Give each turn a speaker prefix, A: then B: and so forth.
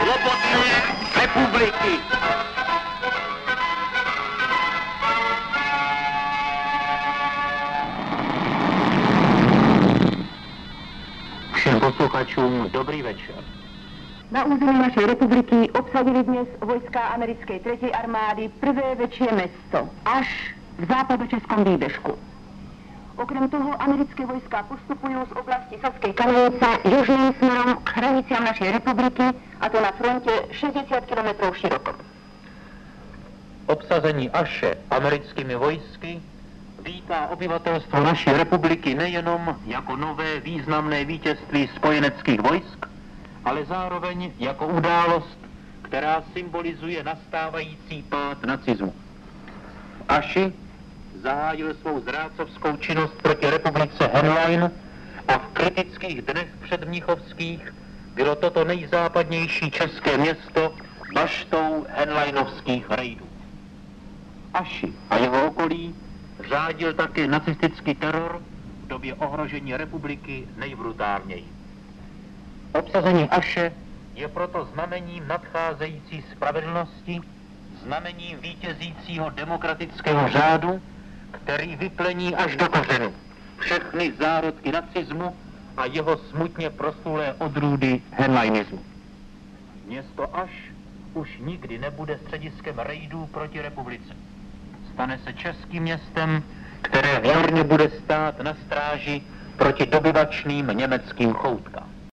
A: Svobodné republiky. Všem posluchačům dobrý večer.
B: Na území našej republiky obsadili dnes vojska americkej 3. armády prvé väčšie mesto, až v západočeskom výbežku. Okrem toho americké vojska postupujú z oblasti Saskej Kamenice južným smerom k hraniciam našej republiky, a to na fronte 60 km široko.
A: Obsazení Aše americkými vojsky vítá obyvatelstvo naší republiky nejenom jako nové významné vítězství spojeneckých vojsk, ale zároveň jako událost, která symbolizuje nastávající pád nacismu. V Aši zahájil svou zrádcovskou činnost proti republice Henlein a v kritických dnech předmnichovských bylo toto nejzápadnější české město baštou henleinovských rejdů. Aši a jeho okolí řádil také nacistický teror v době ohrožení republiky nejbrutálněji. Obsazení Aše je proto znamením nadcházející spravedlnosti, znamením vítězícího demokratického řádu, který vyplení až do kořenu všechny zárodky nacismu a jeho smutně proslulé odrůdy henleinismu. Město Aš už nikdy nebude střediskem rejdů proti republice. Stane se českým městem, které věrně bude stát na stráži proti dobyvačným německým choutkám.